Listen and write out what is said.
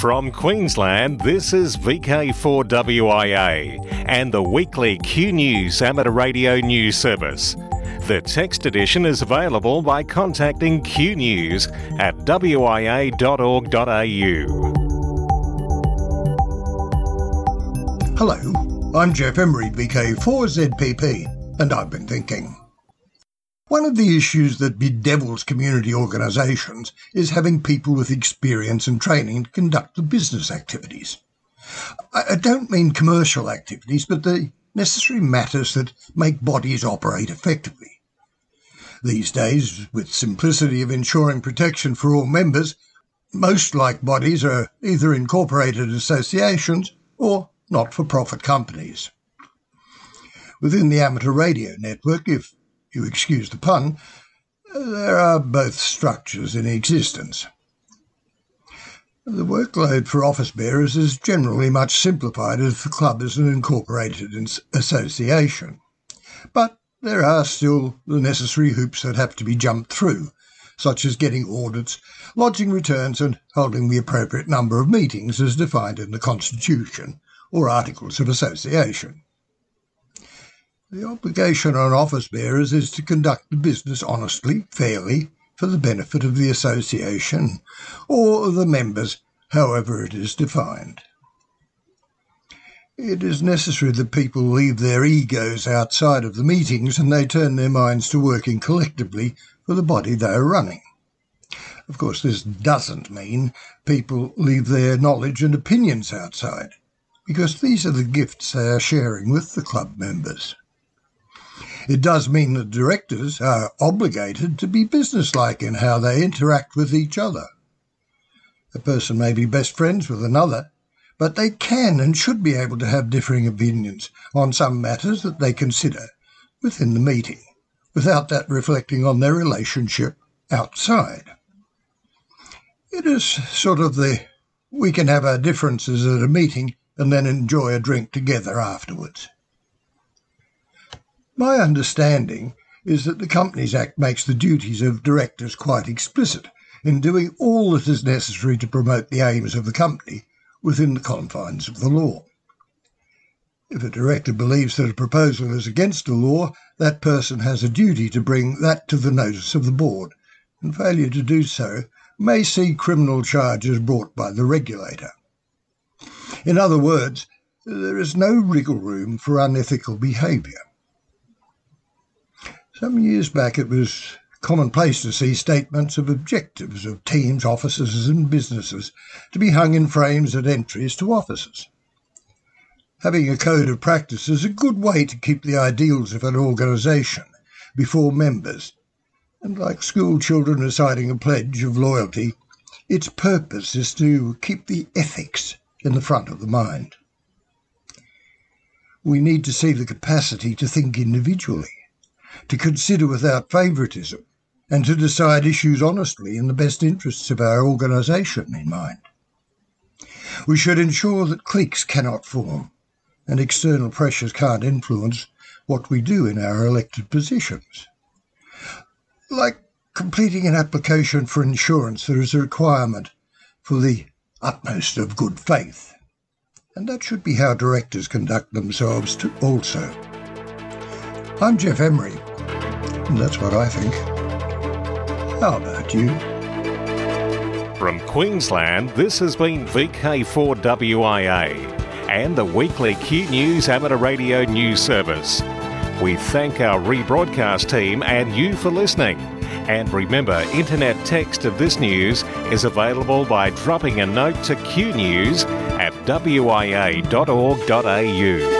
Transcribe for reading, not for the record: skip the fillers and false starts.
From Queensland, this is VK4WIA and the weekly Q News amateur radio news service. The text edition is available by contacting Q News at wia.org.au. Hello, I'm Jeff Emery, VK4ZPP, and I've been thinking. One of the issues that bedevils community organisations is having people with experience and training to conduct the business activities. I don't mean commercial activities, but the necessary matters that make bodies operate effectively. These days, with simplicity of ensuring protection for all members, most like bodies are either incorporated associations or not-for-profit companies. Within the amateur radio network, if you excuse the pun, there are both structures in existence. The workload for office bearers is generally much simplified if the club is an incorporated association. But there are still the necessary hoops that have to be jumped through, such as getting audits, lodging returns and holding the appropriate number of meetings as defined in the Constitution or Articles of Association. The obligation on office bearers is to conduct the business honestly, fairly, for the benefit of the association or the members, however it is defined. It is necessary that people leave their egos outside of the meetings and they turn their minds to working collectively for the body they are running. Of course, this doesn't mean people leave their knowledge and opinions outside, because these are the gifts they are sharing with the club members. It does mean that directors are obligated to be businesslike in how they interact with each other. A person may be best friends with another, but they can and should be able to have differing opinions on some matters that they consider within the meeting, without that reflecting on their relationship outside. It is sort of we can have our differences at a meeting and then enjoy a drink together afterwards. My understanding is that the Companies Act makes the duties of directors quite explicit in doing all that is necessary to promote the aims of the company within the confines of the law. If a director believes that a proposal is against the law, that person has a duty to bring that to the notice of the board, and failure to do so may see criminal charges brought by the regulator. In other words, there is no wriggle room for unethical behaviour. Some years back it was commonplace to see statements of objectives of teams, offices and businesses to be hung in frames at entries to offices. Having a code of practice is a good way to keep the ideals of an organisation before members, and like school children reciting a pledge of loyalty, its purpose is to keep the ethics in the front of the mind. We need to see the capacity to think individually, to consider without favouritism, and to decide issues honestly in the best interests of our organisation in mind. We should ensure that cliques cannot form, and external pressures can't influence what we do in our elected positions. Like completing an application for insurance, there is a requirement for the utmost of good faith, and that should be how directors conduct themselves also. I'm Jeff Emery, and that's what I think. How about you? From Queensland, this has been VK4WIA and the weekly Q News amateur radio news service. We thank our rebroadcast team and you for listening. And remember, internet text of this news is available by dropping a note to Q News at wia.org.au.